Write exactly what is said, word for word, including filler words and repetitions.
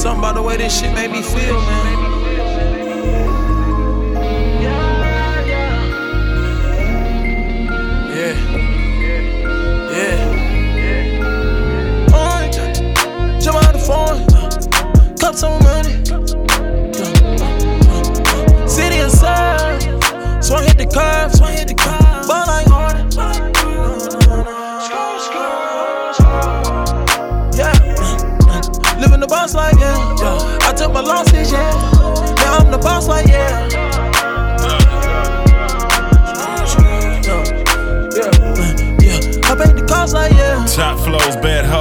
Something about the way this shit made me feel, man. Yeah. Yeah. Orange, jump out the phone, cups on money. City inside, swung hit the curve, swung hit the curve, ball like Harden. Yeah, living the boss like yeah, yeah. I took my losses, yeah. Now I'm the boss like yeah. Yeah, yeah. I paid the cost like yeah. Top flows, bad hoes.